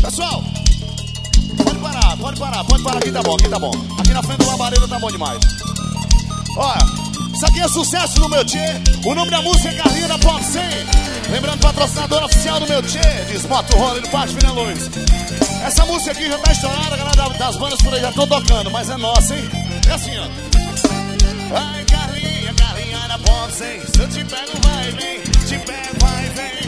Pessoal, pode parar, aqui tá bom, Aqui na frente do labaredo tá bom demais. Olha, isso aqui é sucesso do meu tchê. O nome da música é Carlinha da Pop 100. Lembrando, patrocinador oficial do meu tchê, diz Moto Roller do Pátio Vina Luz. Essa música aqui já tá estourada, a galera das bandas por aí já estão tocando, mas é nossa, hein? É assim, ó. Ai, Carlinha da Pop 100. Se eu te pego, vai, vem. Te pego, vai, vem.